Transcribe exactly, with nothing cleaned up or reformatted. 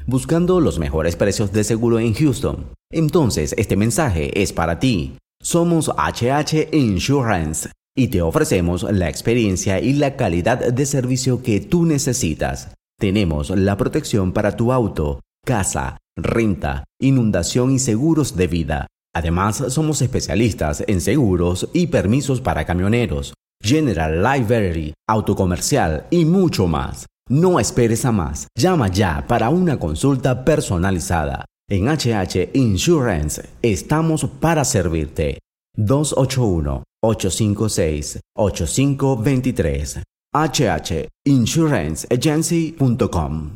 buscando los mejores precios de seguro en Houston. Entonces este mensaje es para ti. Somos H H Insurance y te ofrecemos la experiencia y la calidad de servicio que tú necesitas. Tenemos la protección para tu auto, casa, renta, inundación y seguros de vida. Además, somos especialistas en seguros y permisos para camioneros, General Liability, autocomercial y mucho más. No esperes a más. Llama ya para una consulta personalizada. En H H Insurance estamos para servirte. dos ocho uno, ocho cinco seis, ocho cinco dos tres. H H Insurance Agency punto com.